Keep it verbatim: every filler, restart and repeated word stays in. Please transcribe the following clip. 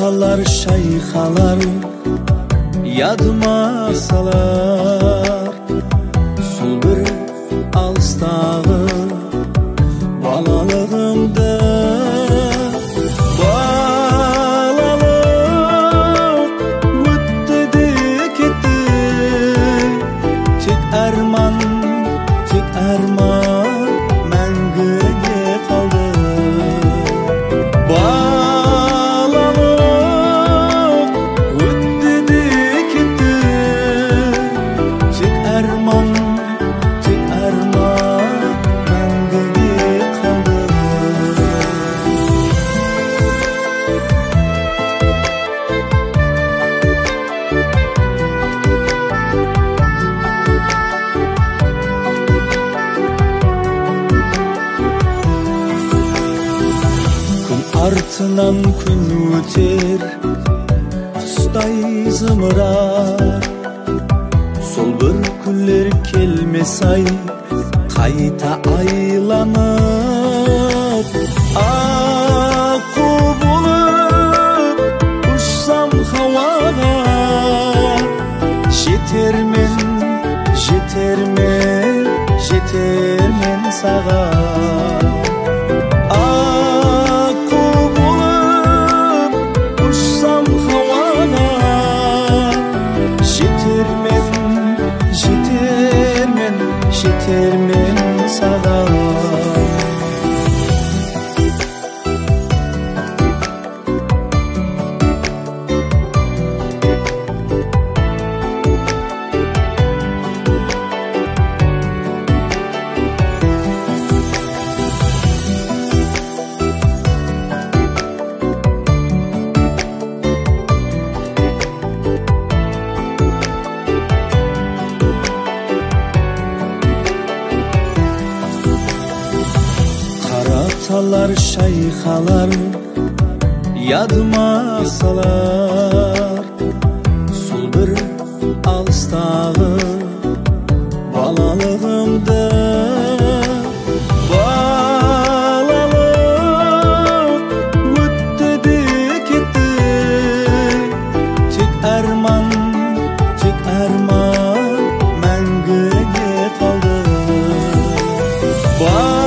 Karatalar, şayxalar yadıma salar. Sol bir alыстағы balalığımda, balalıq ötті de ketті. Tek arman, tek arman мәңгіге қалды. Balalıq ötті de ketті. Tek arman, tek arman мәңгіге қалды. Күн артынан күн өтер, құстай зымырар. Сол бір күндер келмес-ай, қайта айланып. Аққу болып ұшсам хауаға, жетермен, жетермен, жетермен саған. Аққу болып ұшсам хауаға, жетермен, жетермен, жетермен саған. Karatalar, şayxalar yadıma salar. Sol bir alыстағы balalığımda, balalıq ötті de ketті. Tek arman, tek arman мәңгіге қалды.